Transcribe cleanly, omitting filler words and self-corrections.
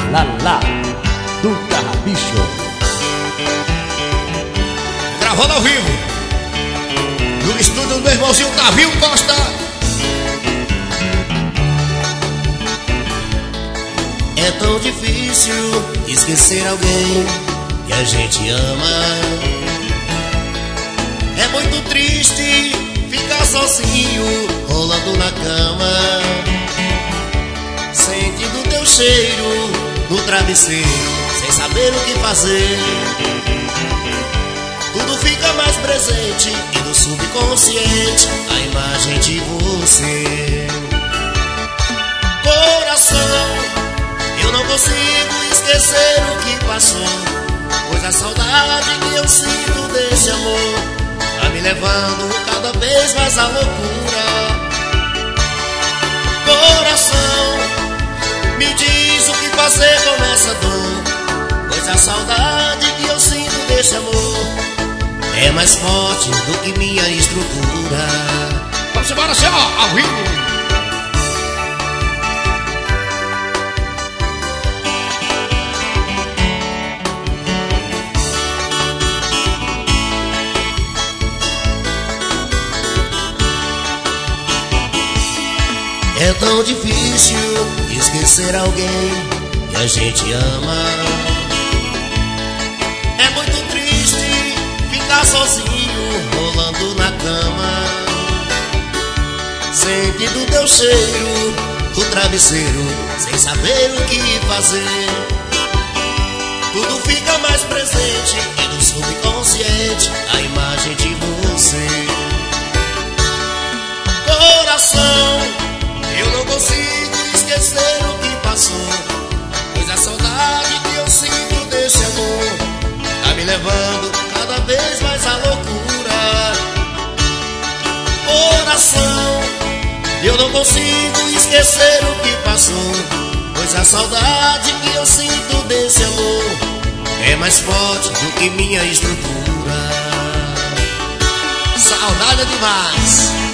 Lala do Carrapicho. Gravando ao vivo no estúdio do meu irmãozinho Tavinho Costa. É tão difícil esquecer alguém que a gente ama. É muito triste ficar sozinho, rolando na cama, sentindo teu cheiro no travesseiro, sem saber o que fazer. Tudo fica mais presente e no subconsciente a imagem de você. Coração, eu não consigo esquecer o que passou, pois a saudade que eu sinto desse amor tá me levando cada vez mais à loucura. Coração, me diz o que fazer com essa dor, pois a saudade que eu sinto desse amor é mais forte do que minha estrutura. Vamos embora, senhor, ao vivo. É tão difícil esquecer alguém que a gente ama. É muito triste ficar sozinho, rolando na cama, sentindo teu cheiro no travesseiro, sem saber o que fazer. Tudo fica mais presente e no subconsciente a imagem de você. Coração, eu não consigo esquecer o que passou, pois a saudade que eu sinto desse amor tá me levando cada vez mais à loucura. Coração, eu não consigo esquecer o que passou, pois a saudade que eu sinto desse amor é mais forte do que minha estrutura. Saudade é demais.